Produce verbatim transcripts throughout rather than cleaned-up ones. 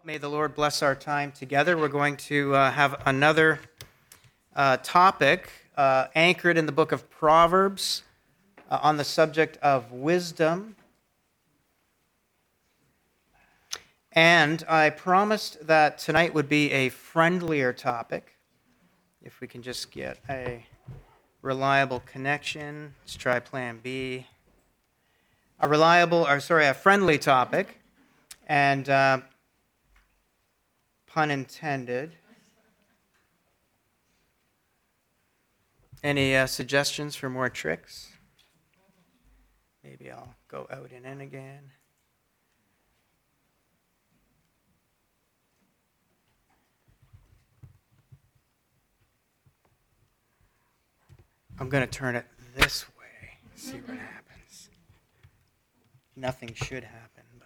May the Lord bless our time together. We're going to uh, have another uh, topic uh, anchored in the book of Proverbs uh, on the subject of wisdom. And I promised that tonight would be a friendlier topic. If we can just get a reliable connection. Let's try plan B. A reliable, or sorry, a friendly topic. And uh, pun intended. Any uh, suggestions for more tricks? Maybe I'll go out and in again. I'm going to turn it this way, see what happens. Nothing should happen, but...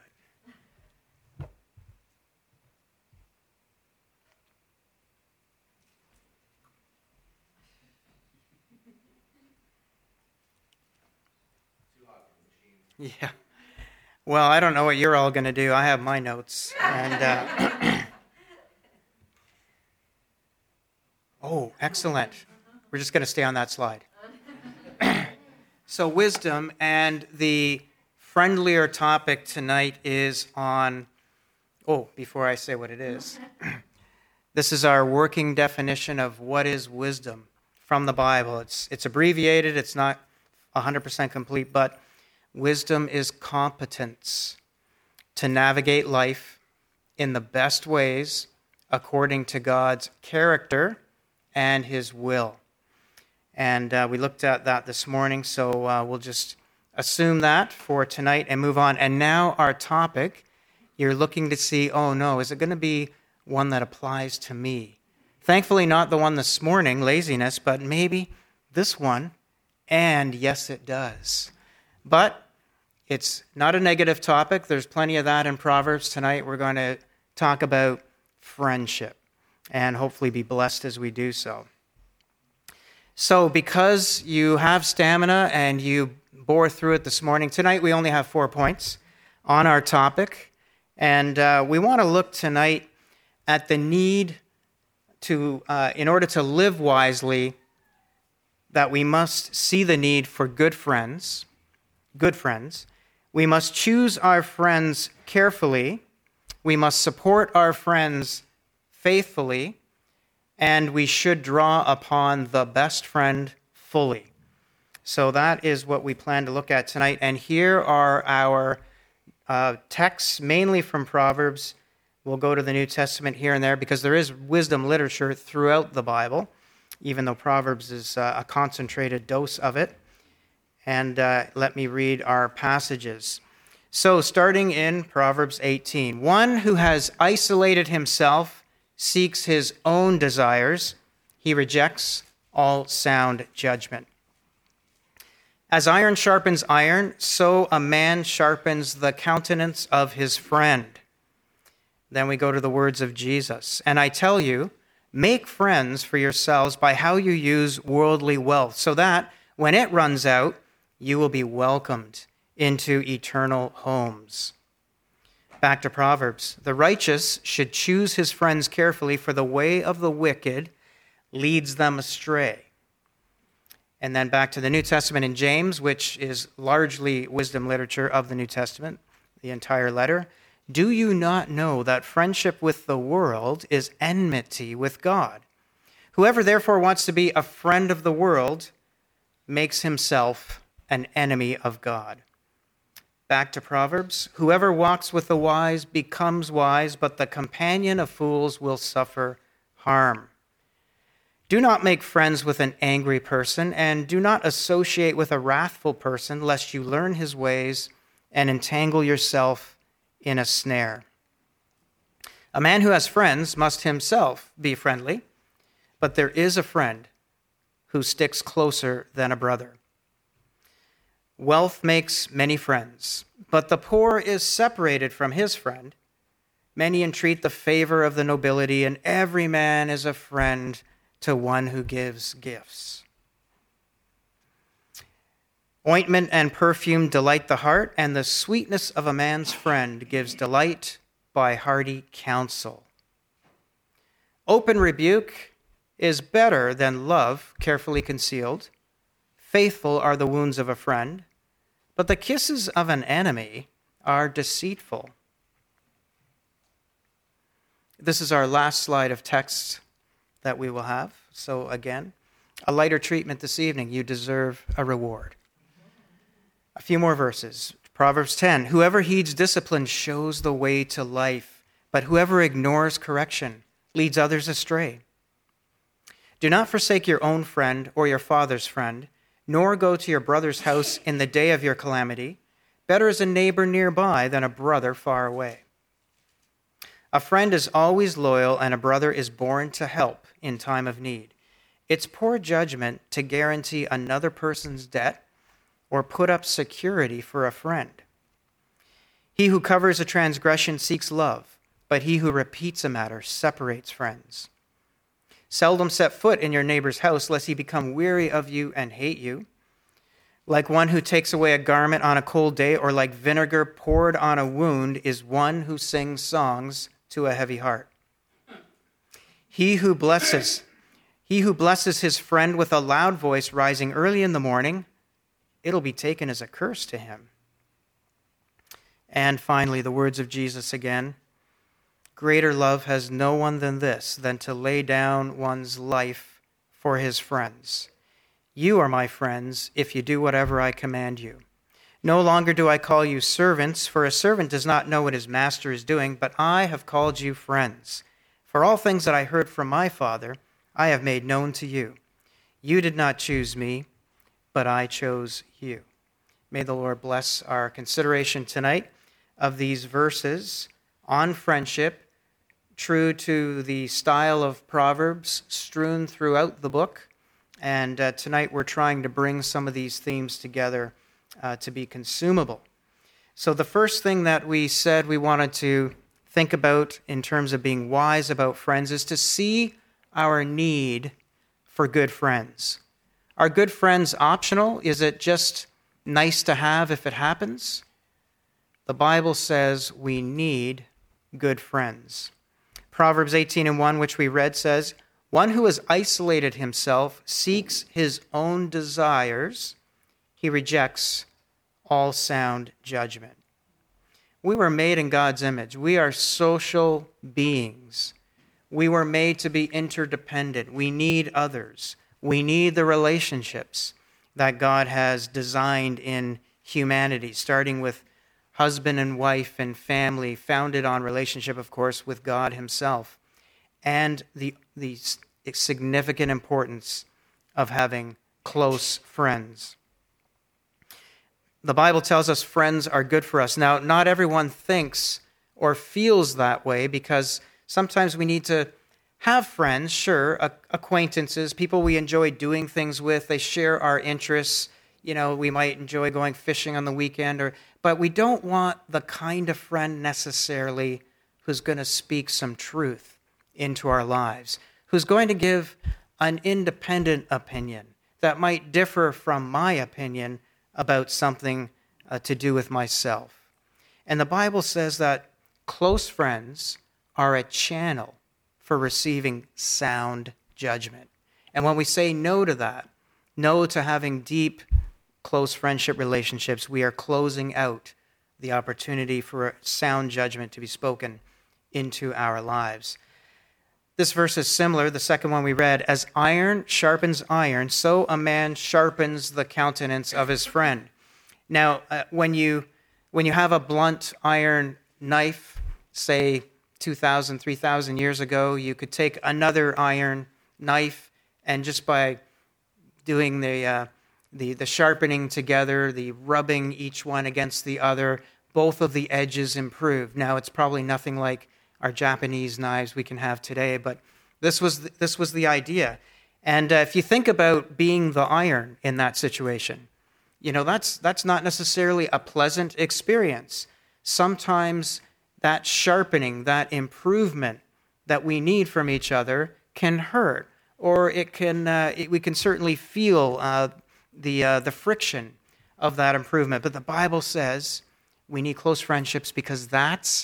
Yeah. Well, I don't know what you're all going to do. I have my notes. And uh, oh, excellent. We're just going to stay on that slide. So wisdom, and the friendlier topic tonight is on, oh, before I say what it is, this is our working definition of what is wisdom from the Bible. It's it's abbreviated, it's not one hundred percent complete, but wisdom is competence to navigate life in the best ways according to God's character and His will. And uh, we looked at that this morning, so uh, we'll just assume that for tonight and move on. And now our topic, you're looking to see, oh no, is it going to be one that applies to me? Thankfully not the one this morning, laziness, but maybe this one, and yes it does. But it's not a negative topic. There's plenty of that in Proverbs. Tonight we're going to talk about friendship and hopefully be blessed as we do so. So because you have stamina and you bore through it this morning, tonight we only have four points on our topic. And uh, we want to look tonight at the need to, uh, in order to live wisely, that we must see the need for good friends, good friends. We must choose our friends carefully. We must support our friends faithfully. And we should draw upon the best friend fully. So that is what we plan to look at tonight. And here are our uh, texts, mainly from Proverbs. We'll go to the New Testament here and there because there is wisdom literature throughout the Bible, even though Proverbs is uh, a concentrated dose of it. And uh, let me read our passages. So starting in Proverbs eighteen, one who has isolated himself seeks his own desires. He rejects all sound judgment. As iron sharpens iron, so a man sharpens the countenance of his friend. Then we go to the words of Jesus. And I tell you, make friends for yourselves by how you use worldly wealth, so that when it runs out, you will be welcomed into eternal homes. Back to Proverbs. The righteous should choose his friends carefully, for the way of the wicked leads them astray. And then back to the New Testament in James, which is largely wisdom literature of the New Testament, the entire letter. Do you not know that friendship with the world is enmity with God? Whoever therefore wants to be a friend of the world makes himself an enemy of God. Back to Proverbs. Whoever walks with the wise becomes wise, but the companion of fools will suffer harm. Do not make friends with an angry person, and do not associate with a wrathful person, lest you learn his ways and entangle yourself in a snare. A man who has friends must himself be friendly, but there is a friend who sticks closer than a brother. Wealth makes many friends, but the poor is separated from his friend. Many entreat the favor of the nobility, and every man is a friend to one who gives gifts. Ointment and perfume delight the heart, and the sweetness of a man's friend gives delight by hearty counsel. Open rebuke is better than love carefully concealed. Faithful are the wounds of a friend, but the kisses of an enemy are deceitful. This is our last slide of text that we will have. So again, a lighter treatment this evening. You deserve a reward. A few more verses. Proverbs ten, whoever heeds discipline shows the way to life, but whoever ignores correction leads others astray. Do not forsake your own friend or your father's friend, nor go to your brother's house in the day of your calamity. Better is a neighbor nearby than a brother far away. A friend is always loyal, and a brother is born to help in time of need. It's poor judgment to guarantee another person's debt or put up security for a friend. He who covers a transgression seeks love, but he who repeats a matter separates friends. Seldom set foot in your neighbor's house, lest he become weary of you and hate you. Like one who takes away a garment on a cold day, or like vinegar poured on a wound, is one who sings songs to a heavy heart. He who blesses, he who blesses his friend with a loud voice rising early in the morning, it'll be taken as a curse to him. And finally, the words of Jesus again. Greater love has no one than this, than to lay down one's life for his friends. You are my friends if you do whatever I command you. No longer do I call you servants, for a servant does not know what his master is doing, but I have called you friends. For all things that I heard from my Father, I have made known to you. You did not choose me, but I chose you. May the Lord bless our consideration tonight of these verses on friendship, true to the style of Proverbs strewn throughout the book. And uh, tonight we're trying to bring some of these themes together uh, to be consumable. So the first thing that we said we wanted to think about in terms of being wise about friends is to see our need for good friends. Are good friends optional? Is it just nice to have if it happens? The Bible says we need good friends. Proverbs eighteen and one, which we read, says, one who has isolated himself seeks his own desires. He rejects all sound judgment. We were made in God's image. We are social beings. We were made to be interdependent. We need others. We need the relationships that God has designed in humanity, starting with husband and wife and family, founded on relationship, of course, with God himself, and the, the significant importance of having close friends. The Bible tells us friends are good for us. Now, not everyone thinks or feels that way, because sometimes we need to have friends, sure, acquaintances, people we enjoy doing things with. They share our interests. You know, we might enjoy going fishing on the weekend, or but we don't want the kind of friend necessarily who's going to speak some truth into our lives, who's going to give an independent opinion that might differ from my opinion about something uh, to do with myself. And the Bible says that close friends are a channel for receiving sound judgment. And when we say no to that, no to having deep, close friendship relationships, we are closing out the opportunity for sound judgment to be spoken into our lives. This verse is similar, the second one we read, as iron sharpens iron, so a man sharpens the countenance of his friend. Now, uh, when you when you have a blunt iron knife, say two thousand, three thousand years ago, you could take another iron knife, and just by doing the uh, the the sharpening together, the rubbing each one against the other, both of the edges improve. Now, it's probably nothing like our Japanese knives we can have today, but this was the, this was the idea. And uh, if you think about being the iron in that situation, you know, that's that's not necessarily a pleasant experience. Sometimes that sharpening, that improvement that we need from each other can hurt, or it can uh, it, we can certainly feel uh, the uh, the friction of that improvement. But the Bible says we need close friendships because that's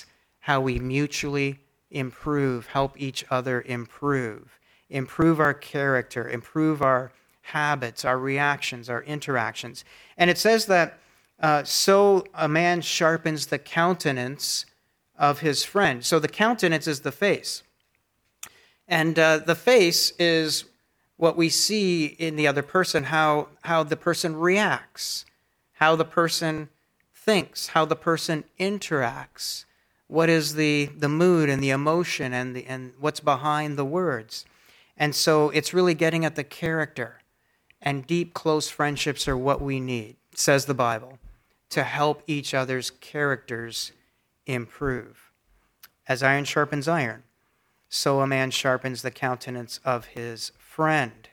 how we mutually improve, help each other improve, improve our character, improve our habits, our reactions, our interactions. And it says that uh, so a man sharpens the countenance of his friend. So the countenance is the face. And uh, the face is what we see in the other person, how, how the person reacts, how the person thinks, how the person interacts, what is the, the mood and the emotion and, the, and what's behind the words. And so it's really getting at the character. And deep, close friendships are what we need, says the Bible, to help each other's characters improve. As iron sharpens iron, so a man sharpens the countenance of his friend.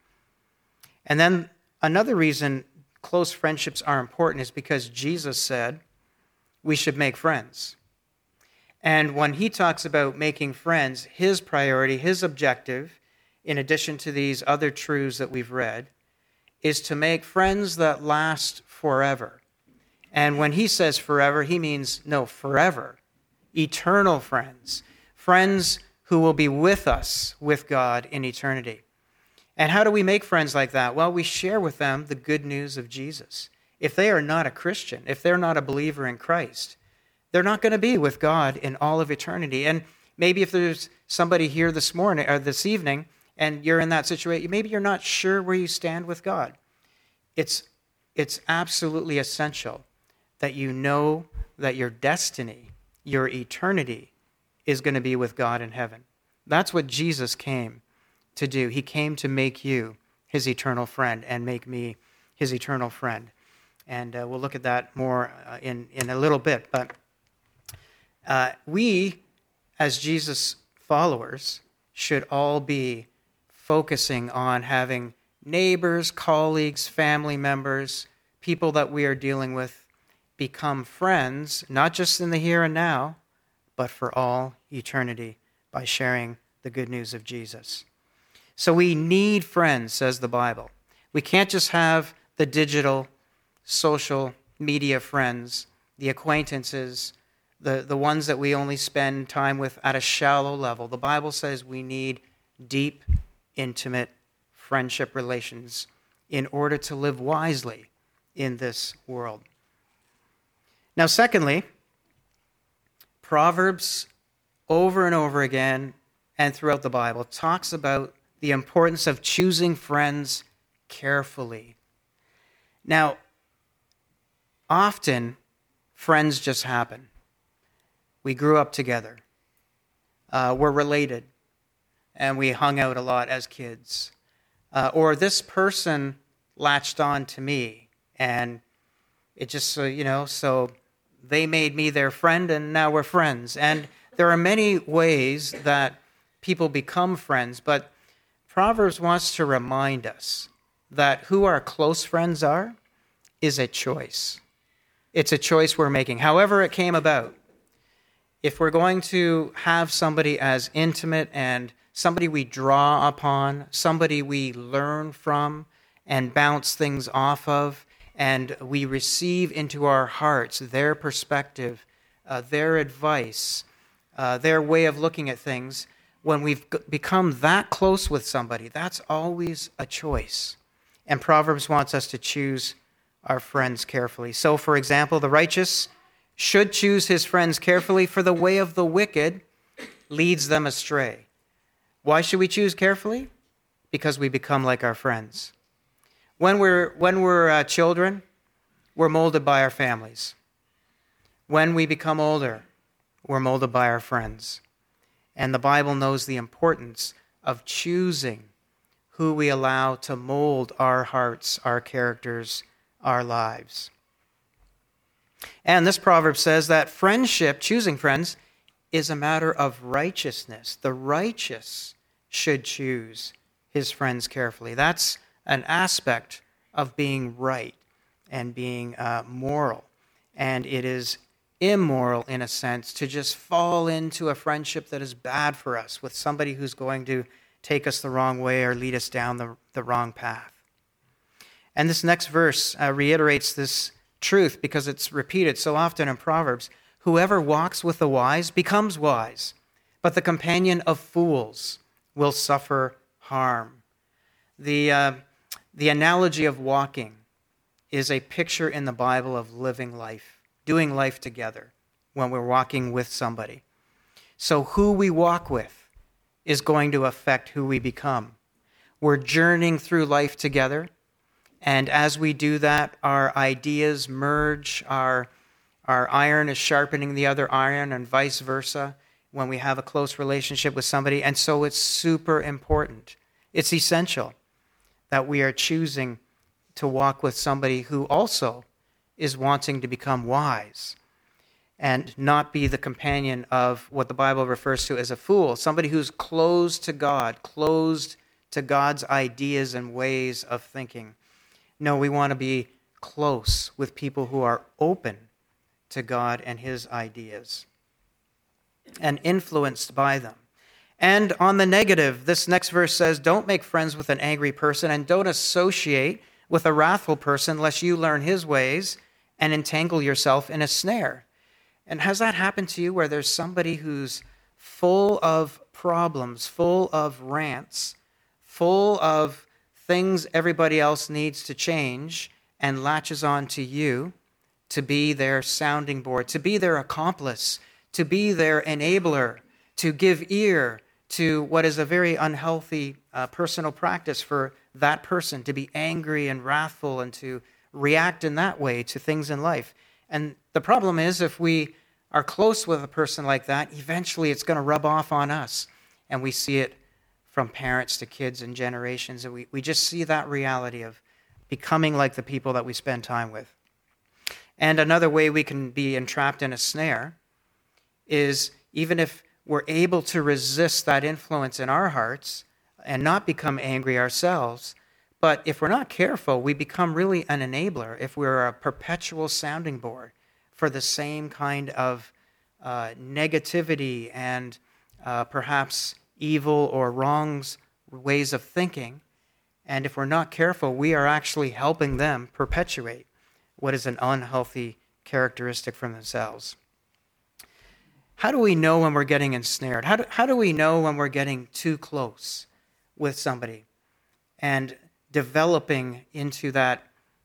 And then another reason close friendships are important is because Jesus said we should make friends. And when he talks about making friends, his priority, his objective, in addition to these other truths that we've read, is to make friends that last forever. And when he says forever, he means, no, forever. Eternal friends. Friends who will be with us, with God in eternity. And how do we make friends like that? Well, we share with them the good news of Jesus. If they are not a Christian, if they're not a believer in Christ, they're not going to be with God in all of eternity. And maybe if there's somebody here this morning or this evening, and you're in that situation, maybe you're not sure where you stand with God. It's, it's absolutely essential that you know that your destiny, your eternity, is going to be with God in heaven. That's what Jesus came to do. He came to make you his eternal friend and make me his eternal friend. And uh, we'll look at that more uh, in, in a little bit. But uh, we, as Jesus followers, should all be focusing on having neighbors, colleagues, family members, people that we are dealing with become friends, not just in the here and now, but for all eternity by sharing the good news of Jesus. So we need friends, says the Bible. We can't just have the digital, social media friends, the acquaintances, the, the ones that we only spend time with at a shallow level. The Bible says we need deep, intimate friendship relations in order to live wisely in this world. Now, secondly, Proverbs over and over again and throughout the Bible talks about the importance of choosing friends carefully. Now, often friends just happen. We grew up together. Uh, we're related. And we hung out a lot as kids. Uh, or this person latched on to me, and it just, uh, you know, so they made me their friend, and now we're friends. And there are many ways that people become friends, but Proverbs wants to remind us that who our close friends are is a choice. It's a choice we're making, however it came about. If we're going to have somebody as intimate and somebody we draw upon, somebody we learn from and bounce things off of, and we receive into our hearts their perspective, uh, their advice, uh, their way of looking at things, when we've become that close with somebody, that's always a choice. And Proverbs wants us to choose our friends carefully. So, for example, the righteous should choose his friends carefully, for the way of the wicked leads them astray. Why should we choose carefully? Because we become like our friends. When we're, when we're uh, children, we're molded by our families. When we become older, we're molded by our friends. And the Bible knows the importance of choosing who we allow to mold our hearts, our characters, our lives. And this proverb says that friendship, choosing friends, is a matter of righteousness. The righteous should choose his friends carefully. That's an aspect of being right and being uh, moral. And it is immoral, in a sense, to just fall into a friendship that is bad for us with somebody who's going to take us the wrong way or lead us down the, the wrong path. And this next verse uh, reiterates this truth because it's repeated so often in Proverbs. Whoever walks with the wise becomes wise, but the companion of fools will suffer harm. The, uh, the analogy of walking is a picture in the Bible of living life, doing life together when we're walking with somebody. So who we walk with is going to affect who we become. We're journeying through life together, and as we do that, our ideas merge, our, our iron is sharpening the other iron, and vice versa when we have a close relationship with somebody. And so it's super important. It's essential that we are choosing to walk with somebody who also is wanting to become wise and not be the companion of what the Bible refers to as a fool, somebody who's closed to God, closed to God's ideas and ways of thinking. No, we want to be close with people who are open to God and his ideas and influenced by them. And on the negative, this next verse says, don't make friends with an angry person and don't associate with a wrathful person lest you learn his ways and entangle yourself in a snare. And has that happened to you where there's somebody who's full of problems, full of rants, full of things everybody else needs to change and latches on to you to be their sounding board, to be their accomplice, to be their enabler, to give ear to what is a very unhealthy uh, personal practice for that person, to be angry and wrathful and to react in that way to things in life. And the problem is if we are close with a person like that, eventually it's going to rub off on us. And we see it from parents to kids and generations. And we, we just see that reality of becoming like the people that we spend time with. And another way we can be entrapped in a snare is even if we're able to resist that influence in our hearts and not become angry ourselves, but if we're not careful, we become really an enabler if we're a perpetual sounding board for the same kind of uh, negativity and uh, perhaps evil or wrongs ways of thinking. And if we're not careful, we are actually helping them perpetuate what is an unhealthy characteristic from themselves. How do we know when we're getting ensnared? How do, how do we know when we're getting too close with somebody and developing into that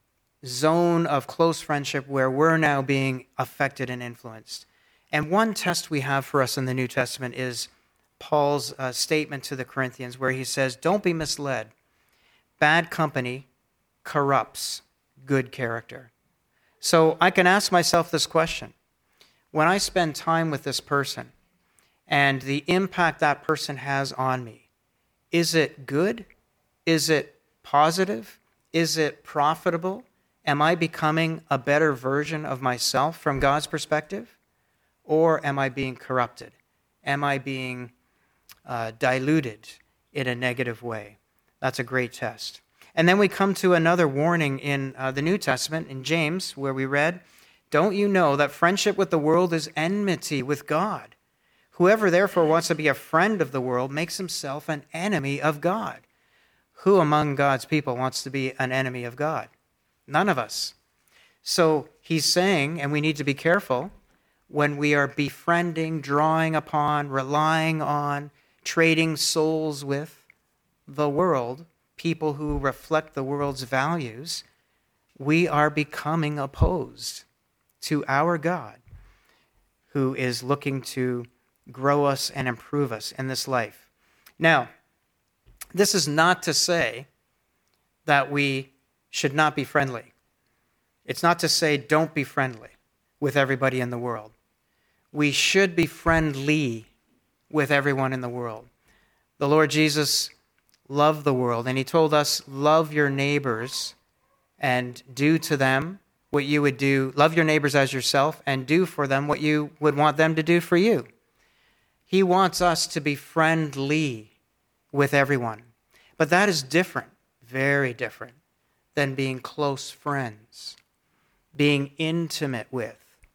zone of close friendship where we're now being affected and influenced? And one test we have for us in the New Testament is Paul's uh, statement to the Corinthians where he says, don't be misled. Bad company corrupts good character. So I can ask myself this question. When I spend time with this person and the impact that person has on me, is it good? Is it positive? Is it profitable? Am I becoming a better version of myself from God's perspective? Or am I being corrupted? Am I being uh, diluted in a negative way? That's a great test. And then we come to another warning in uh, the New Testament, in James, where we read, don't you know that friendship with the world is enmity with God? Whoever therefore wants to be a friend of the world makes himself an enemy of God. Who among God's people wants to be an enemy of God? None of us. So he's saying, and we need to be careful, when we are befriending, drawing upon, relying on, trading souls with the world, people who reflect the world's values, we are becoming opposed to our God, who is looking to grow us and improve us in this life. Now, this is not to say that we should not be friendly. It's not to say don't be friendly with everybody in the world. We should be friendly with everyone in the world. The Lord Jesus loved the world, and he told us, love your neighbors and do to them what you would do, love your neighbors as yourself, and do for them what you would want them to do for you. He wants us to be friendly with everyone. But that is different, very different, than being close friends, being intimate with,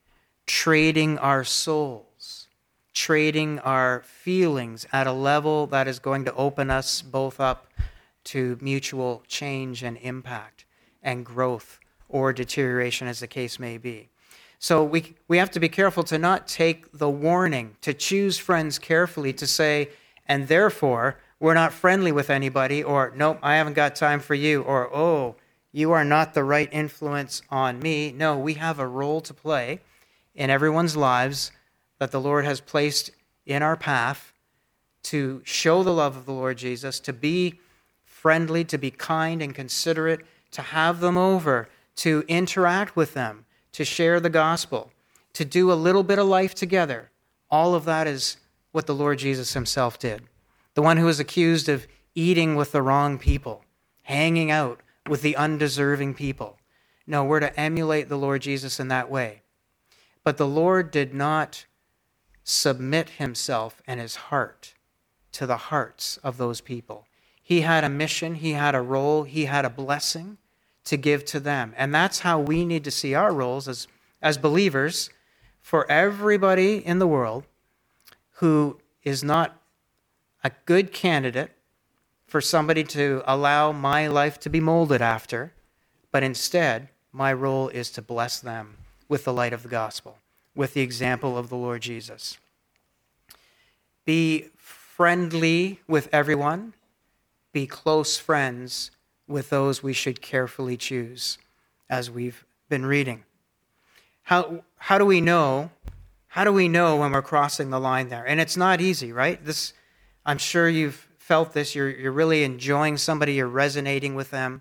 trading our souls, trading our feelings at a level that is going to open us both up to mutual change and impact and growth or deterioration, as the case may be. So we we have to be careful to not take the warning, to choose friends carefully, to say, and therefore, we're not friendly with anybody, or nope, I haven't got time for you, or oh, you are not the right influence on me. No, we have a role to play in everyone's lives that the Lord has placed in our path to show the love of the Lord Jesus, to be friendly, to be kind and considerate, to have them over, to interact with them, to share the gospel, to do a little bit of life together. All of that is what the Lord Jesus himself did. The one who was accused of eating with the wrong people, hanging out with the undeserving people. No, we're to emulate the Lord Jesus in that way. But the Lord did not submit himself and his heart to the hearts of those people. He had a mission, he had a role, he had a blessing to give to them. And that's how we need to see our roles as, as believers for everybody in the world who is not a good candidate for somebody to allow my life to be molded after, but instead, my role is to bless them with the light of the gospel, with the example of the Lord Jesus. Be friendly with everyone. Be close friends with those we should carefully choose, as we've been reading. How how do we know? How do we know when we're crossing the line there? And it's not easy, right? This, I'm sure you've felt this. You're you're really enjoying somebody. You're resonating with them.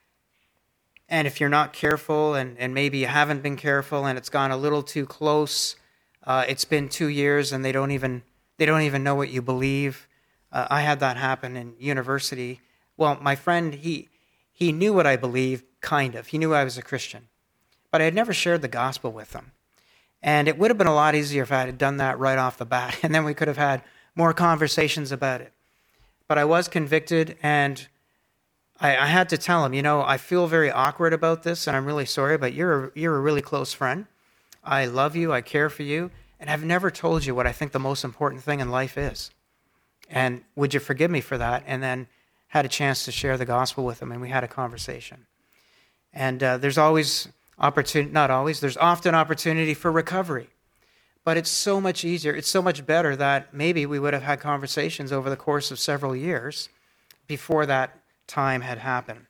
And if you're not careful, and, and maybe you haven't been careful, and it's gone a little too close, uh, it's been two years, and they don't even they don't even know what you believe. Uh, I had that happen in university. Well, my friend, he he knew what I believed, kind of. He knew I was a Christian, but I had never shared the gospel with him. And it would have been a lot easier if I had done that right off the bat, and then we could have had more conversations about it. But I was convicted, and I, I had to tell him, you know, I feel very awkward about this, and I'm really sorry, but you're a, you're a really close friend. I love you, I care for you, and I've never told you what I think the most important thing in life is. And would you forgive me for that? And then had a chance to share the gospel with him, and we had a conversation. And uh, there's always opportunity, not always, there's often opportunity for recovery. But it's so much easier, it's so much better that maybe we would have had conversations over the course of several years before that time had happened.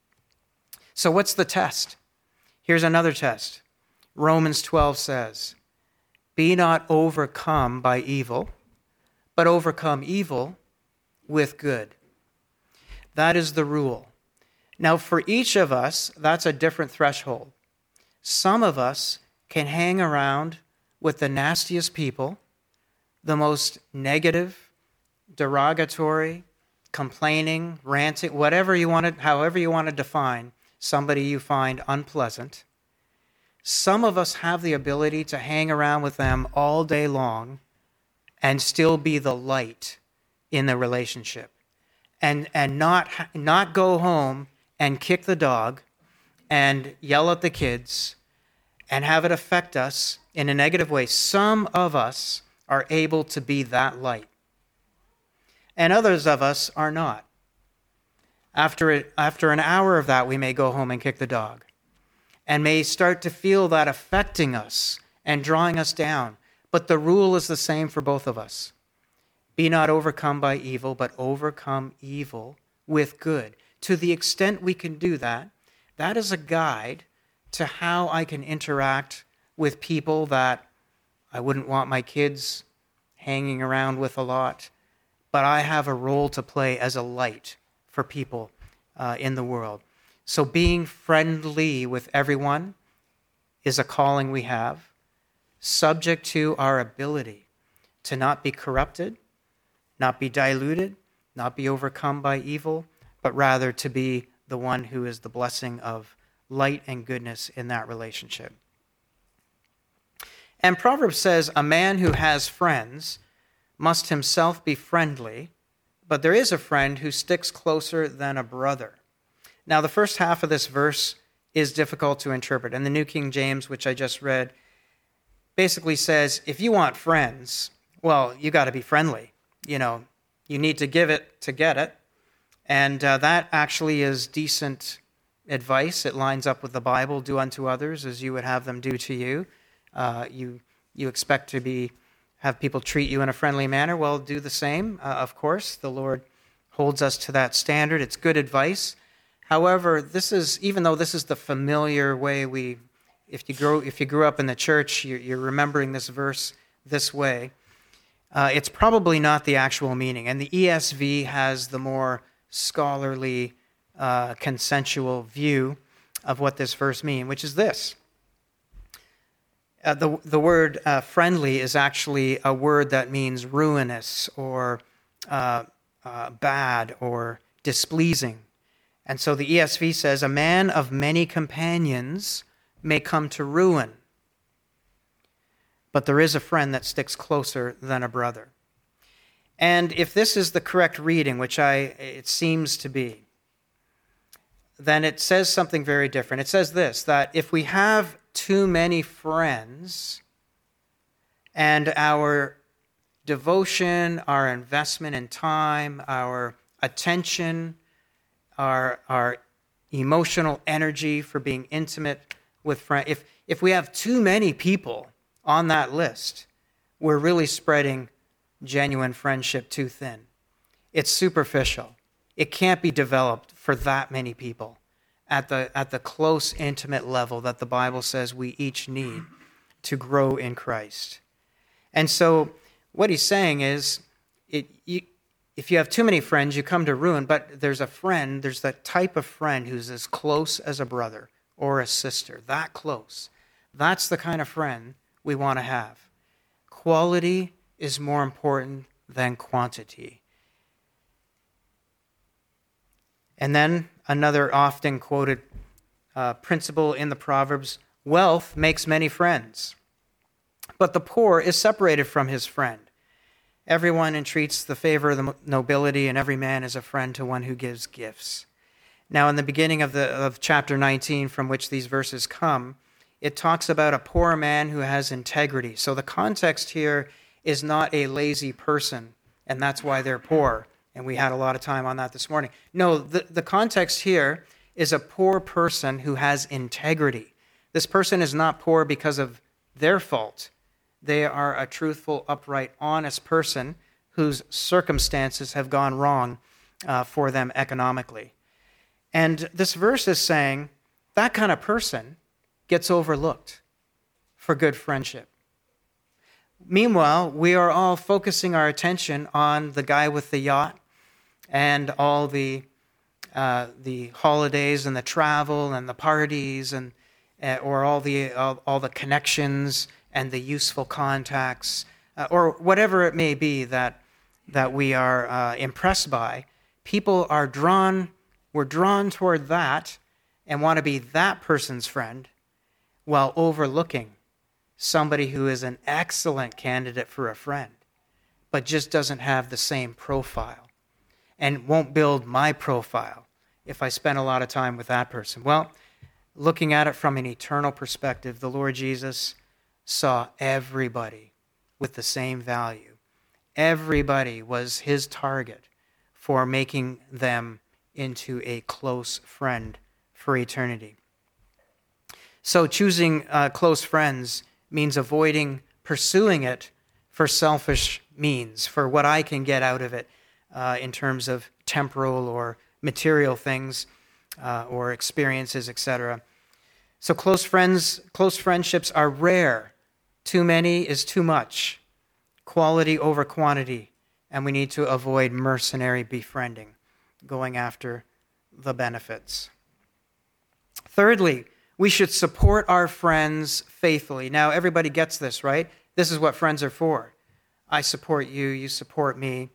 So what's the test? Here's another test. Romans twelve says, "Be not overcome by evil, but overcome evil with good." That is the rule. Now, for each of us, that's a different threshold. Some of us can hang around with the nastiest people, the most negative, derogatory, complaining, ranting, whatever you want to, however you want to define somebody you find unpleasant. Some of us have the ability to hang around with them all day long and still be the light in the relationship, and and not not go home and kick the dog and yell at the kids and have it affect us in a negative way. Some of us are able to be that light, and others of us are not. After it, after an hour of that, we may go home and kick the dog and may start to feel that affecting us and drawing us down. But the rule is the same for both of us. Be not overcome by evil, but overcome evil with good. To the extent we can do that, that is a guide to how I can interact with people that I wouldn't want my kids hanging around with a lot, but I have a role to play as a light for people uh, in the world. So being friendly with everyone is a calling we have, subject to our ability to not be corrupted, not be diluted, not be overcome by evil, but rather to be the one who is the blessing of light and goodness in that relationship. And Proverbs says, a man who has friends must himself be friendly, but there is a friend who sticks closer than a brother. Now, the first half of this verse is difficult to interpret. And the New King James, which I just read, basically says, if you want friends, well, you got to be friendly. You know, you need to give it to get it. And uh, that actually is decent advice. It lines up with the Bible. Do unto others as you would have them do to you. Uh, you you expect to be have people treat you in a friendly manner. Well, do the same. Uh, of course, the Lord holds us to that standard. It's good advice. However, this is even though this is the familiar way we, if you grow if you grew up in the church, you're, you're remembering this verse this way. Uh, it's probably not the actual meaning, and the E S V has the more scholarly, uh, consensual view of what this verse means, which is this. Uh, the, the word uh, friendly is actually a word that means ruinous or uh, uh, bad or displeasing. And so the E S V says, a man of many companions may come to ruin, but there is a friend that sticks closer than a brother. And if this is the correct reading, which I it seems to be, then it says something very different. It says this, that if we have too many friends and our devotion, our investment in time, our attention, our, our emotional energy for being intimate with friends, if, if we have too many people on that list, we're really spreading genuine friendship too thin. It's superficial. It can't be developed for that many people at the at the close, intimate level that the Bible says we each need to grow in Christ. And so what he's saying is, it, you, if you have too many friends, you come to ruin, but there's a friend, there's that type of friend who's as close as a brother or a sister, that close. That's the kind of friend we want to have. Quality is more important than quantity. And then another often quoted uh, principle in the Proverbs, wealth makes many friends, but the poor is separated from his friend. Everyone entreats the favor of the nobility, and every man is a friend to one who gives gifts. Now, in the beginning of the of chapter nineteen, from which these verses come, it talks about a poor man who has integrity. So the context here is not a lazy person, and that's why they're poor. And we had a lot of time on that this morning. No, the, the context here is a poor person who has integrity. This person is not poor because of their fault. They are a truthful, upright, honest person whose circumstances have gone wrong uh, for them economically. And this verse is saying that kind of person gets overlooked for good friendship. Meanwhile, we are all focusing our attention on the guy with the yacht and all the uh, the holidays and the travel and the parties and uh, or all the all, all the connections and the useful contacts uh, or whatever it may be that that we are uh, impressed by. People are drawn, we're drawn toward that and want to be that person's friend while overlooking somebody who is an excellent candidate for a friend, but just doesn't have the same profile and won't build my profile if I spend a lot of time with that person. Well, looking at it from an eternal perspective, the Lord Jesus saw everybody with the same value. Everybody was his target for making them into a close friend for eternity. So choosing uh, close friends means avoiding pursuing it for selfish means, for what I can get out of it uh, in terms of temporal or material things uh, or experiences, et cetera. So close friends, close friendships are rare. Too many is too much. Quality over quantity. And we need to avoid mercenary befriending, going after the benefits. Thirdly, we should support our friends faithfully. Now, everybody gets this, right? This is what friends are for. I support you, you support me.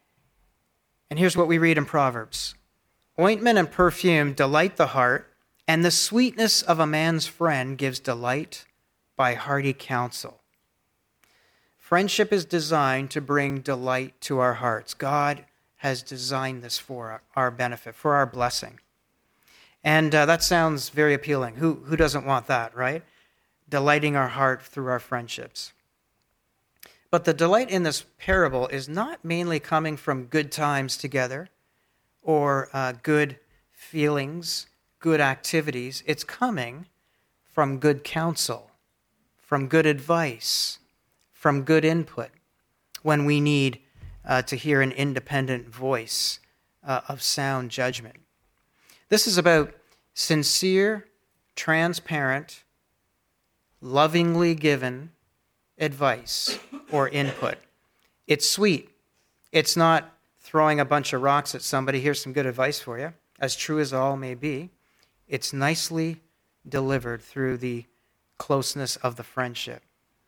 And here's what we read in Proverbs. Ointment and perfume delight the heart, and the sweetness of a man's friend gives delight by hearty counsel. Friendship is designed to bring delight to our hearts. God has designed this for our benefit, for our blessing. And uh, that sounds very appealing. Who, who doesn't want that, right? Delighting our heart through our friendships. But the delight in this parable is not mainly coming from good times together or uh, good feelings, good activities. It's coming from good counsel, from good advice, from good input when we need uh, to hear an independent voice uh, of sound judgment. This is about sincere, transparent, lovingly given advice or input. It's sweet. It's not throwing a bunch of rocks at somebody. Here's some good advice for you, as true as all may be. It's nicely delivered through the closeness of the friendship.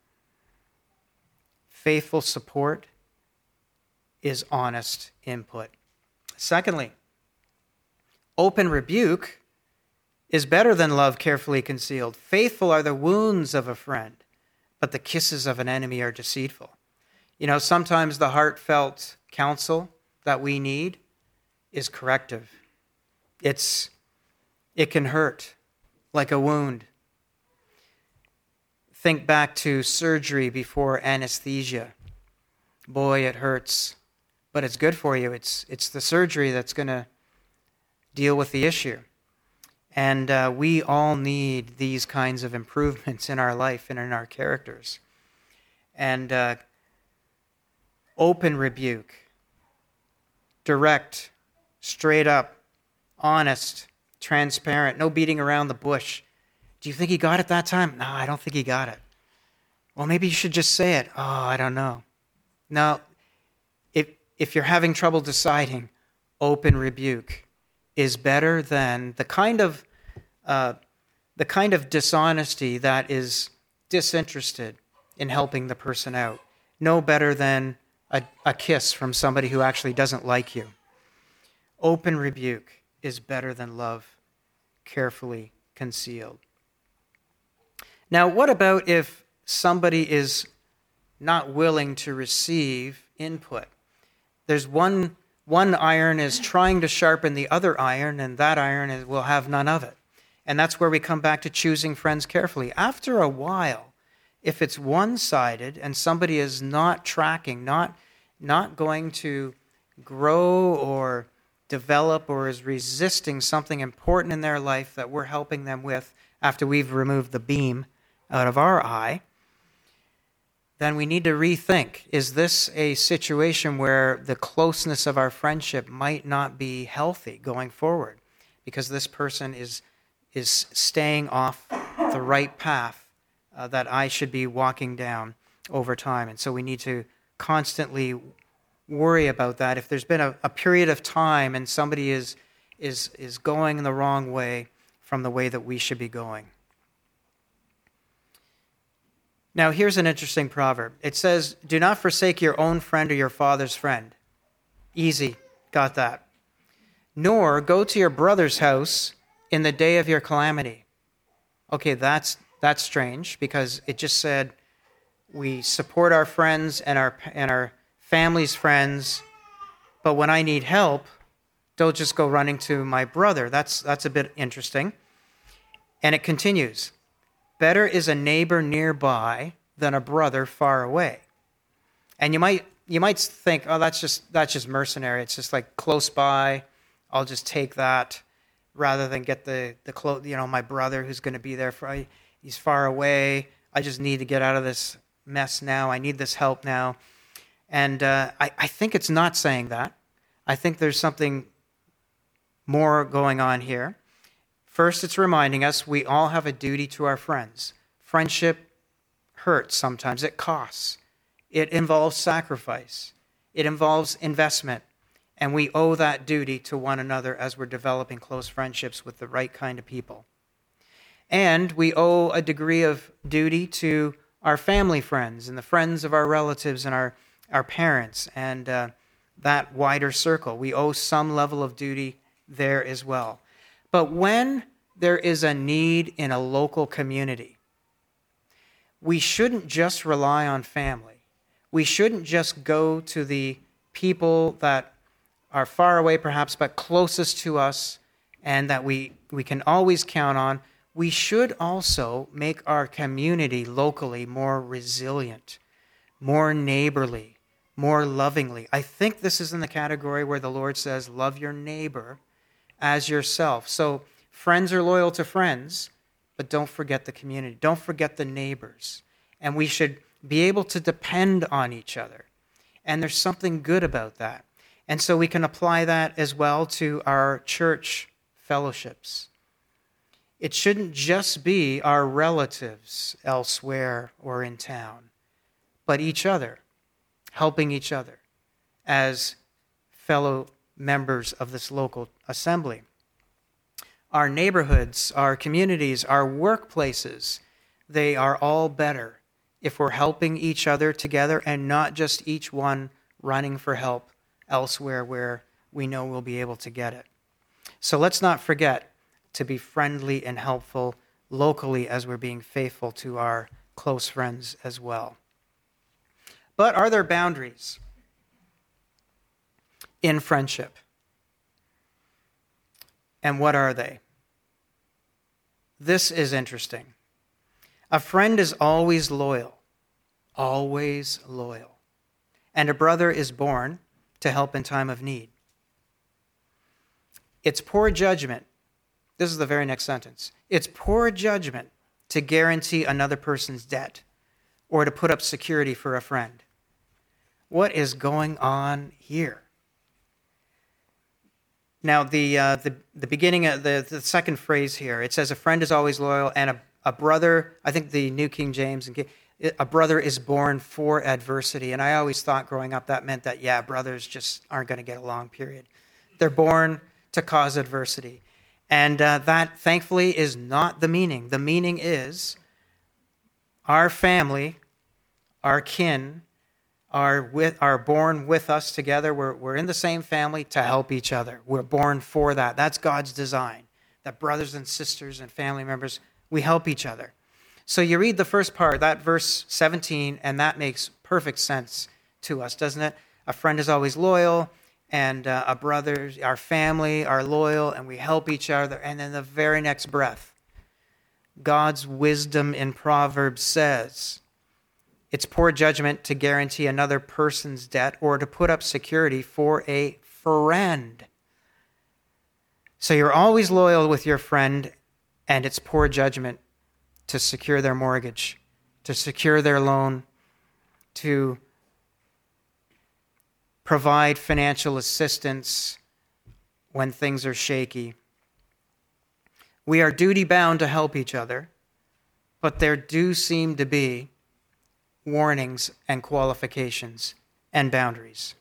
Faithful support is honest input. Secondly, open rebuke is better than love carefully concealed. Faithful are the wounds of a friend, but the kisses of an enemy are deceitful. You know, sometimes the heartfelt counsel that we need is corrective. It's, it can hurt like a wound. Think back to surgery before anesthesia. Boy, it hurts, but it's good for you. It's, it's the surgery that's going to deal with the issue. And uh, we all need these kinds of improvements in our life and in our characters. And uh, open rebuke, direct, straight up, honest, transparent, no beating around the bush. Do you think he got it that time? No, I don't think he got it. Well, maybe you should just say it. Oh, I don't know. No, if if you're having trouble deciding, open rebuke is better than the kind of uh, the kind of dishonesty that is disinterested in helping the person out. No better than a, a kiss from somebody who actually doesn't like you. Open rebuke is better than love carefully concealed. Now, what about if somebody is not willing to receive input? There's one one iron is trying to sharpen the other iron, and that iron is, will have none of it. And that's where we come back to choosing friends carefully. After a while, if it's one-sided and somebody is not tracking, not, not going to grow or develop or is resisting something important in their life that we're helping them with after we've removed the beam out of our eye, then we need to rethink, is this a situation where the closeness of our friendship might not be healthy going forward because this person is is staying off the right path uh, that I should be walking down over time. And so we need to constantly worry about that. If there's been a, a period of time and somebody is is is going the wrong way from the way that we should be going. Now, here's an interesting proverb. It says, do not forsake your own friend or your father's friend. Easy. Got that. Nor go to your brother's house in the day of your calamity. Okay, that's that's strange because it just said we support our friends and our and our family's friends, but when I need help, don't just go running to my brother. That's that's a bit interesting. And it continues. Better is a neighbor nearby than a brother far away. And you might you might think, oh, that's just that's just mercenary. It's just like close by. I'll just take that rather than get the the clo- you know my brother who's going to be there for he's far away. I just need to get out of this mess now. I need this help now. And uh, I, I think it's not saying that. I think there's something more going on here. First, it's reminding us we all have a duty to our friends. Friendship hurts sometimes. It costs. It involves sacrifice. It involves investment. And we owe that duty to one another as we're developing close friendships with the right kind of people. And we owe a degree of duty to our family friends and the friends of our relatives and our, our parents and uh, that wider circle. We owe some level of duty there as well. But when there is a need in a local community, we shouldn't just rely on family. We shouldn't just go to the people that are far away perhaps, but closest to us and that we, we can always count on. We should also make our community locally more resilient, more neighborly, more lovingly. I think this is in the category where the Lord says, love your neighbor as yourself. So friends are loyal to friends, but don't forget the community. Don't forget the neighbors. and we should be able to depend on each other. And there's something good about that. And so we can apply that as well to our church fellowships. It shouldn't just be our relatives elsewhere or in town, but each other, helping each other as fellow members of this local assembly. Our neighborhoods, our communities, our workplaces, they are all better if we're helping each other together and not just each one running for help elsewhere where we know we'll be able to get it. So let's not forget to be friendly and helpful locally as we're being faithful to our close friends as well. But are there boundaries in friendship? And what are they? This is interesting. A friend is always loyal, always loyal. And a brother is born to help in time of need. It's poor judgment. This is the very next sentence. It's poor judgment to guarantee another person's debt or to put up security for a friend. What is going on here? Now, the uh, the, the beginning of the, the second phrase here, it says a friend is always loyal and a, a brother, I think the New King James, a brother is born for adversity. And I always thought growing up that meant that, yeah, brothers just aren't going to get along, period. They're born to cause adversity. And uh, that, thankfully, is not the meaning. The meaning is our family, our kin, are with are born with us together. We're, we're in the same family to help each other. We're born for that. That's God's design, that brothers and sisters and family members, we help each other. So you read the first part, that verse seventeen, and that makes perfect sense to us, doesn't it? A friend is always loyal, and uh, a brother, our family are loyal, and we help each other. And then the very next breath, God's wisdom in Proverbs says, it's poor judgment to guarantee another person's debt or to put up security for a friend. So you're always loyal with your friend, and it's poor judgment to secure their mortgage, to secure their loan, to provide financial assistance when things are shaky. We are duty-bound to help each other, but there do seem to be warnings and qualifications and boundaries.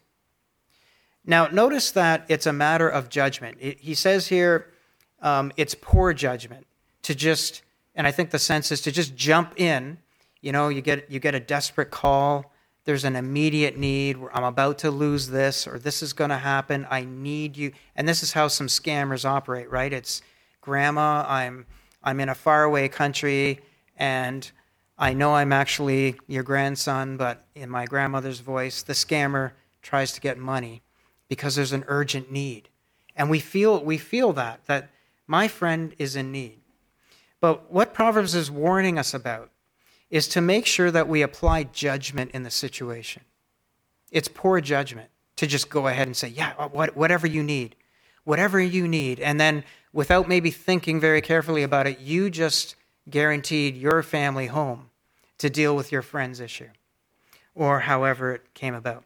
Now, notice that it's a matter of judgment. It, he says here um, it's poor judgment to just, and I think the sense is to just jump in. You know, you get you get a desperate call. There's an immediate need. I'm about to lose this, or this is going to happen. I need you. And this is how some scammers operate, right? It's, Grandma, I'm I'm in a faraway country, and I know I'm actually your grandson, but in my grandmother's voice, the scammer tries to get money because there's an urgent need. And we feel we feel that, that my friend is in need. But what Proverbs is warning us about is to make sure that we apply judgment in the situation. It's poor judgment to just go ahead and say, yeah, whatever you need, whatever you need. And then without maybe thinking very carefully about it, you just guaranteed your family home to deal with your friend's issue, or however it came about.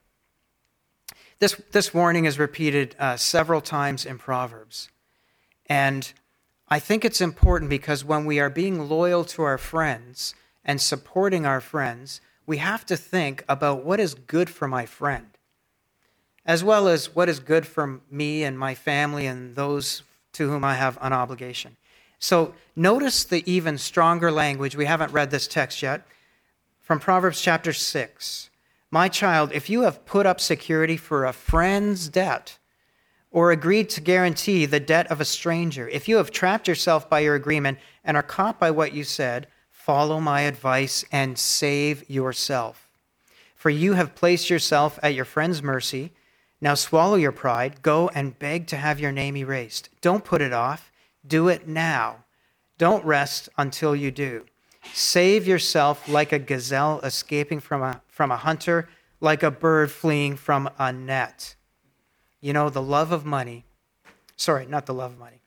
This, this warning is repeated uh, several times in Proverbs. And I think it's important because when we are being loyal to our friends and supporting our friends, we have to think about what is good for my friend, as well as what is good for me and my family and those to whom I have an obligation. So notice the even stronger language. We haven't read this text yet. From Proverbs chapter six. My child, if you have put up security for a friend's debt or agreed to guarantee the debt of a stranger, if you have trapped yourself by your agreement and are caught by what you said, follow my advice and save yourself. For you have placed yourself at your friend's mercy. Now swallow your pride. Go and beg to have your name erased. Don't put it off. Do it now. Don't rest until you do. Save yourself like a gazelle escaping from a, from a hunter, like a bird fleeing from a net. You know, the love of money, sorry, not the love of money.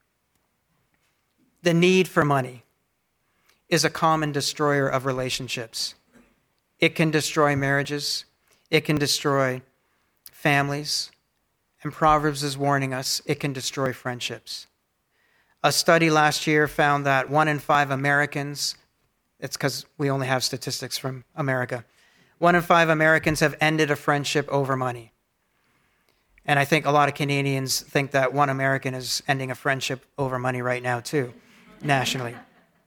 The need for money is a common destroyer of relationships. It can destroy marriages. It can destroy families. And Proverbs is warning us, it can destroy friendships. A study last year found that one in five Americans, it's because we only have statistics from America, one in five Americans have ended a friendship over money. And I think a lot of Canadians think that one American is ending a friendship over money right now too, nationally.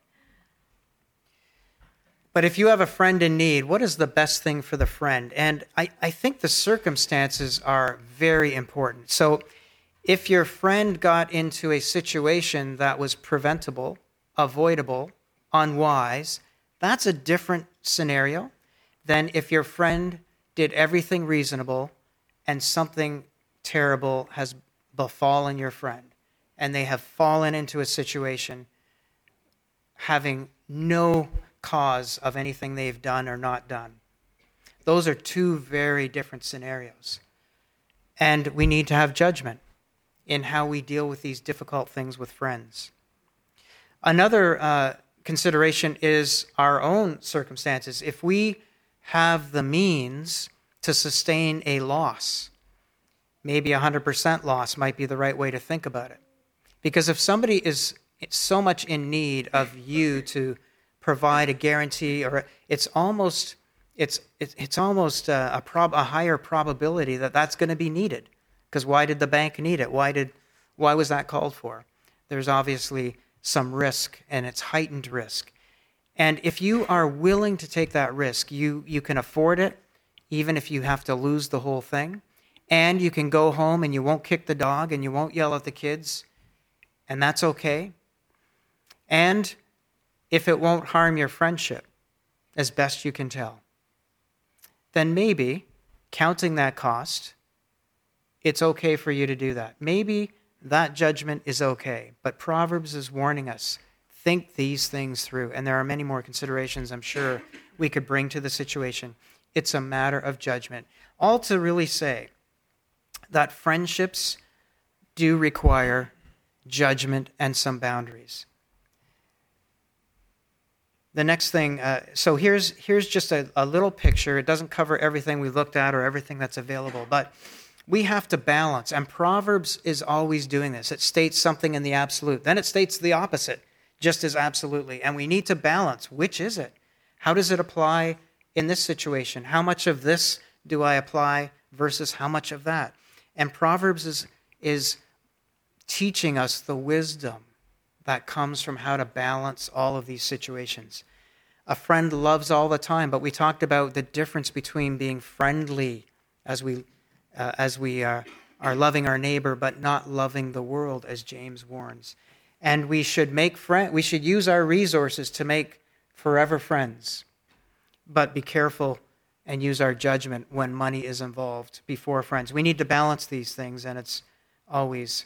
But if you have a friend in need, what is the best thing for the friend? And I, I think the circumstances are very important. So if your friend got into a situation that was preventable, avoidable, unwise, that's a different scenario than if your friend did everything reasonable and something terrible has befallen your friend and they have fallen into a situation having no cause of anything they've done or not done. Those are two very different scenarios. And we need to have judgment in how we deal with these difficult things with friends. Another uh, consideration is our own circumstances. If we have the means to sustain a loss, maybe one hundred percent loss might be the right way to think about it. Because if somebody is so much in need of you to provide a guarantee, or it's almost it's it's, it's almost a, a, prob, a higher probability that that's going to be needed. Because why did the bank need it? Why did why was that called for? There's obviously some risk, and it's heightened risk. And if you are willing to take that risk, you you can afford it, even if you have to lose the whole thing. And you can go home and you won't kick the dog and you won't yell at the kids, and that's okay. And if it won't harm your friendship, as best you can tell, then maybe, counting that cost, it's okay for you to do that. Maybe that judgment is okay. But Proverbs is warning us, think these things through. And there are many more considerations I'm sure we could bring to the situation. It's a matter of judgment. All to really say that friendships do require judgment and some boundaries. The next thing, uh, so here's here's just a, a little picture. It doesn't cover everything we looked at or everything that's available, but we have to balance. And Proverbs is always doing this. It states something in the absolute. Then it states the opposite, just as absolutely. And we need to balance. Which is it? How does it apply in this situation? How much of this do I apply versus how much of that? And Proverbs is, is teaching us the wisdom that comes from how to balance all of these situations. A friend loves all the time, but we talked about the difference between being friendly as we uh, as we are, are loving our neighbor, but not loving the world, as James warns. And we should make friend. We should use our resources to make forever friends, but be careful and use our judgment when money is involved before friends. We need to balance these things, and it's always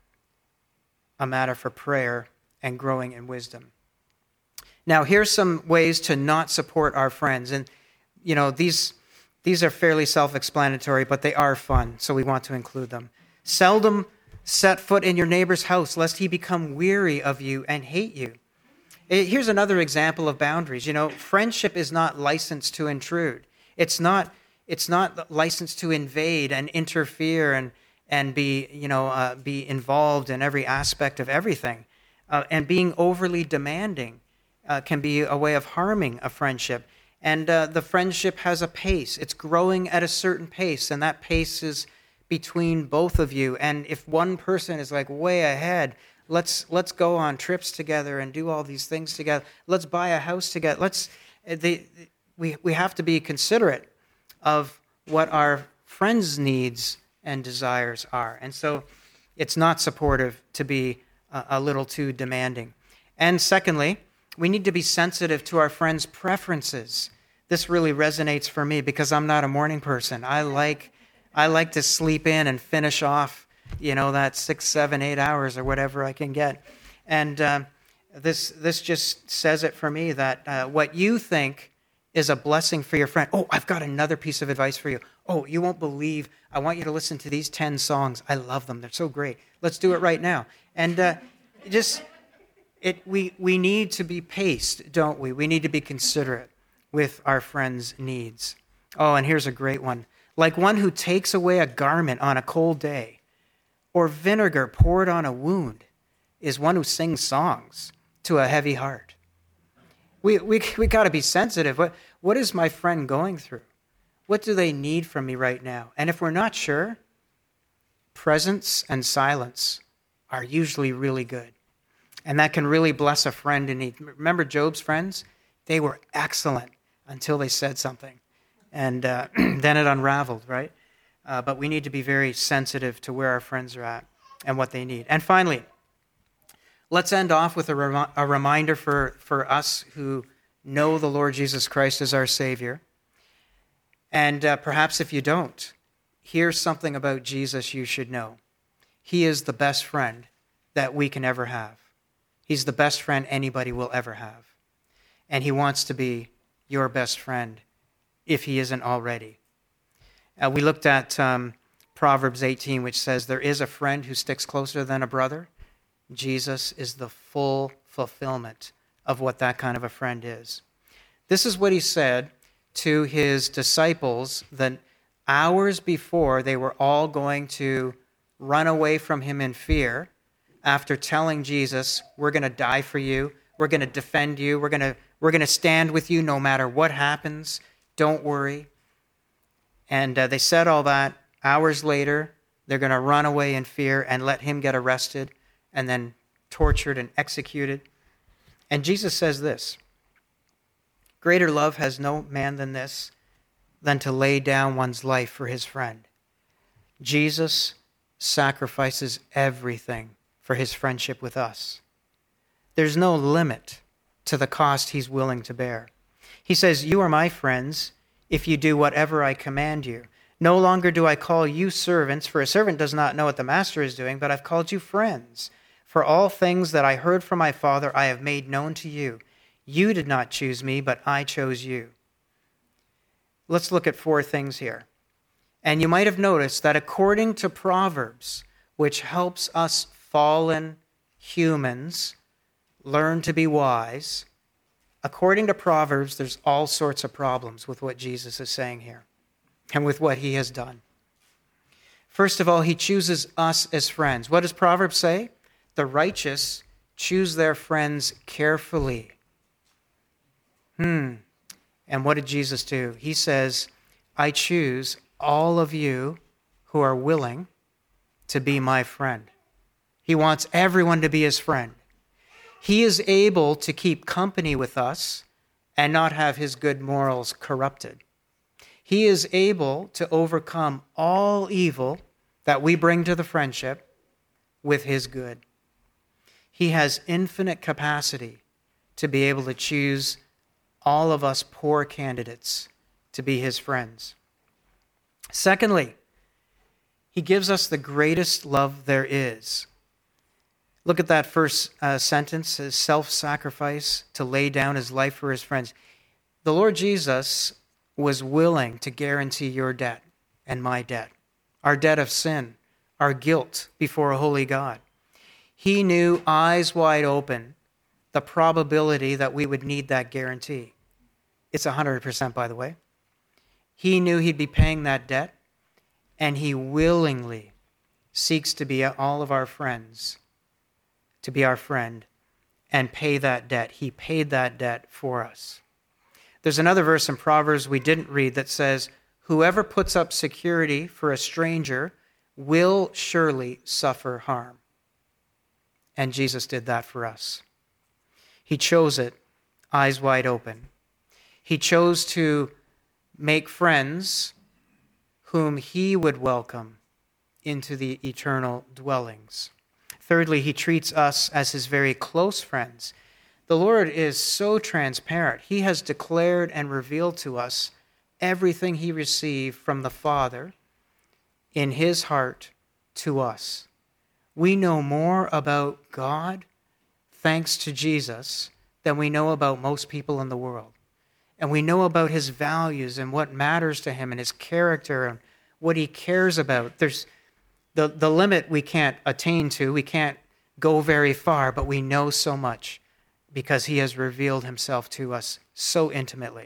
a matter for prayer and growing in wisdom. Now, here's some ways to not support our friends. And, you know, these these are fairly self-explanatory, but they are fun, so we want to include them. Seldom set foot in your neighbor's house, lest he become weary of you and hate you. Here's another example of boundaries. You know, friendship is not licensed to intrude. It's not it's not licensed to invade and interfere and and be, you know, uh, be involved in every aspect of everything. Uh, and being overly demanding uh, can be a way of harming a friendship. And uh, the friendship has a pace. It's growing at a certain pace, and that pace is between both of you. And if one person is like way ahead, let's let's go on trips together and do all these things together. Let's buy a house together. Let's they, we we have to be considerate of what our friends' needs and desires are. And so it's not supportive to be a little too demanding. And secondly, we need to be sensitive to our friends' preferences. This really resonates for me because I'm not a morning person. I like I like to sleep in and finish off, you know, that six, seven, eight hours or whatever I can get. And uh, this this just says it for me that uh, what you think is a blessing for your friend. Oh, I've got another piece of advice for you. Oh, you won't believe. I want you to listen to these ten songs. I love them. They're so great. Let's do it right now. And uh, just, it we we need to be paced, don't we? We need to be considerate. with our friends' needs. Oh, and here's a great one. Like one who takes away a garment on a cold day, or vinegar poured on a wound, is one who sings songs to a heavy heart. We we we got to be sensitive. What what is my friend going through? What do they need from me right now? And if we're not sure, presence and silence are usually really good. And that can really bless a friend in need. Remember Job's friends? They were excellent until they said something. And uh, then it unraveled, right? Uh, but we need to be very sensitive to where our friends are at and what they need. And finally, let's end off with a, rem- a reminder for, for us who know the Lord Jesus Christ as our Savior. And uh, perhaps if you don't, here's something about Jesus you should know. He is the best friend that we can ever have. He's the best friend anybody will ever have. And he wants to be your best friend if he isn't already. Uh, we looked at um, Proverbs eighteen, which says, there is a friend who sticks closer than a brother. Jesus is the full fulfillment of what that kind of a friend is. This is what he said to his disciples that hours before they were all going to run away from him in fear after telling Jesus, we're going to die for you, we're going to defend you, we're going to we're going to stand with you no matter what happens, don't worry. And uh, they said all that. Hours later, they're going to run away in fear and let him get arrested and then tortured and executed. And Jesus says this, greater love has no man than this, than to lay down one's life for his friend. Jesus sacrifices everything for his friendship with us. There's no limit to the cost he's willing to bear. He says, you are my friends if you do whatever I command you. No longer do I call you servants, for a servant does not know what the master is doing, but I've called you friends. For all things that I heard from my Father I have made known to you. You did not choose me, but I chose you. Let's look at four things here. And you might have noticed that according to Proverbs, which helps us fallen humans learn to be wise, according to Proverbs, there's all sorts of problems with what Jesus is saying here and with what he has done. First of all, he chooses us as friends. What does Proverbs say? The righteous choose their friends carefully. Hmm. And what did Jesus do? He says, I choose all of you who are willing to be my friend. He wants everyone to be his friend. He is able to keep company with us and not have his good morals corrupted. He is able to overcome all evil that we bring to the friendship with his good. He has infinite capacity to be able to choose all of us poor candidates to be his friends. Secondly, he gives us the greatest love there is. Look at that first uh, sentence, his self-sacrifice to lay down his life for his friends. The Lord Jesus was willing to guarantee your debt and my debt, our debt of sin, our guilt before a holy God. He knew eyes wide open the probability that we would need that guarantee. It's one hundred percent, by the way. He knew he'd be paying that debt, and he willingly seeks to be all of our friends, to be our friend, and pay that debt. He paid that debt for us. There's another verse in Proverbs we didn't read that says, whoever puts up security for a stranger will surely suffer harm. And Jesus did that for us. He chose it, eyes wide open. He chose to make friends whom he would welcome into the eternal dwellings. Thirdly, he treats us as his very close friends. The Lord is so transparent. He has declared and revealed to us everything he received from the Father in his heart to us. We know more about God, thanks to Jesus, than we know about most people in the world. And we know about his values and what matters to him and his character and what he cares about. There's the, the limit we can't attain to. We can't go very far, but we know so much because he has revealed himself to us so intimately.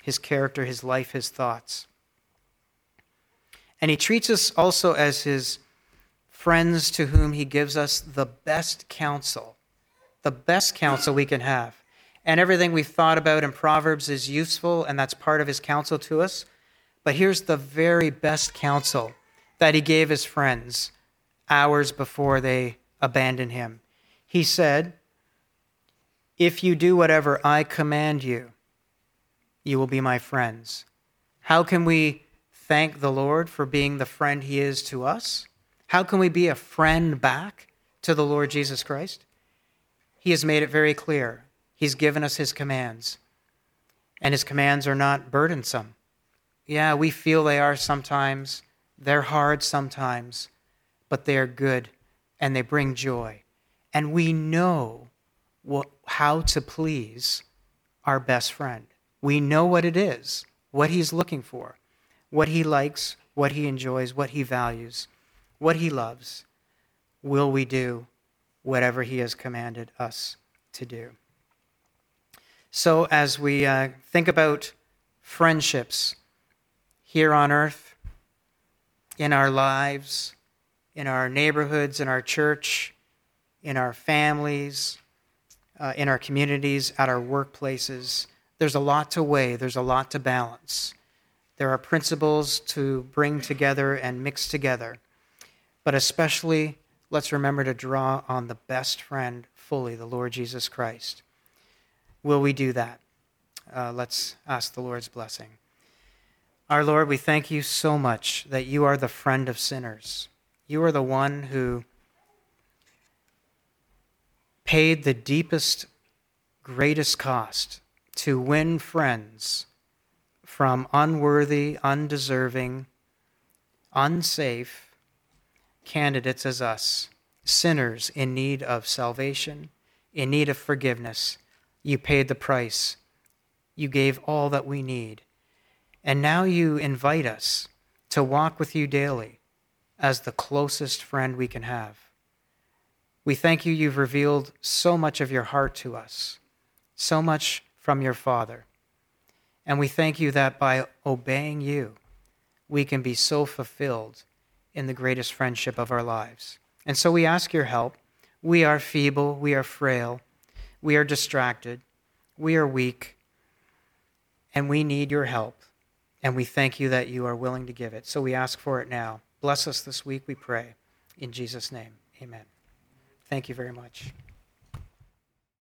his character, his life, his thoughts. And he treats us also as his friends to whom he gives us the best counsel, the best counsel we can have. And everything we've thought about in Proverbs is useful, and that's part of his counsel to us. But here's the very best counsel that he gave his friends hours before they abandoned him. He said, "If you do whatever I command you, you will be my friends." How can we thank the Lord for being the friend he is to us? How can we be a friend back to the Lord Jesus Christ? He has made it very clear. He's given us his commands, and his commands are not burdensome. Yeah, we feel they are sometimes. They're hard sometimes, but they are good, and they bring joy. And we know what, how to please our best friend. We know what it is, what he's looking for, what he likes, what he enjoys, what he values, what he loves. Will we do whatever he has commanded us to do? So as we uh, think about friendships here on earth, in our lives, in our neighborhoods, in our church, in our families, uh, in our communities, at our workplaces, there's a lot to weigh, there's a lot to balance. There are principles to bring together and mix together. But especially, let's remember to draw on the best friend fully, the Lord Jesus Christ. Will we do that? Uh, let's ask the Lord's blessing. Our Lord, we thank you so much that you are the friend of sinners. You are the one who paid the deepest, greatest cost to win friends from unworthy, undeserving, unsafe candidates as us, sinners in need of salvation, in need of forgiveness. You paid the price. You gave all that we need. And now you invite us to walk with you daily as the closest friend we can have. We thank you, you've revealed so much of your heart to us, so much from your Father. And we thank you that by obeying you, we can be so fulfilled in the greatest friendship of our lives. And so we ask your help. We are feeble, we are frail, we are distracted, we are weak, and we need your help. And we thank you that you are willing to give it. So we ask for it now. Bless us this week, we pray. In Jesus' name, amen. Thank you very much.